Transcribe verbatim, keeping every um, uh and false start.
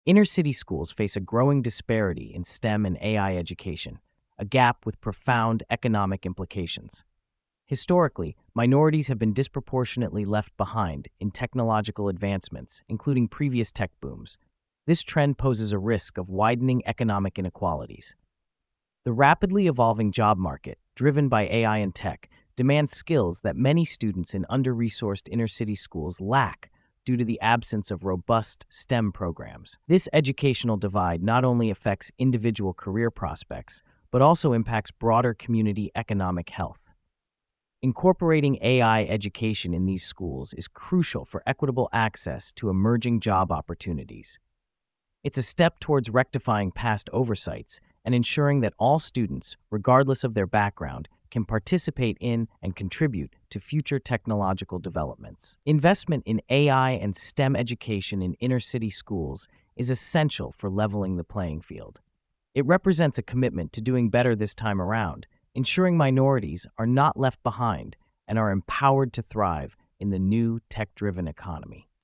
Inner-city schools face a growing disparity in STEM and A I education, a gap with profound economic implications. Historically, minorities have been disproportionately left behind in technological advancements, including previous tech booms. This trend poses a risk of widening economic inequalities. The rapidly evolving job market, driven by A I and tech, demands skills that many students in under-resourced inner-city schools lack due to the absence of robust STEM programs. This educational divide not only affects individual career prospects, but also impacts broader community economic health. Incorporating A I education in these schools is crucial for equitable access to emerging job opportunities. It's a step towards rectifying past oversights and ensuring that all students, regardless of their background, can participate in and contribute to future technological developments. Investment in A I and STEM education in inner-city schools is essential for leveling the playing field. It represents a commitment to doing better this time around, ensuring minorities are not left behind and are empowered to thrive in the new tech-driven economy.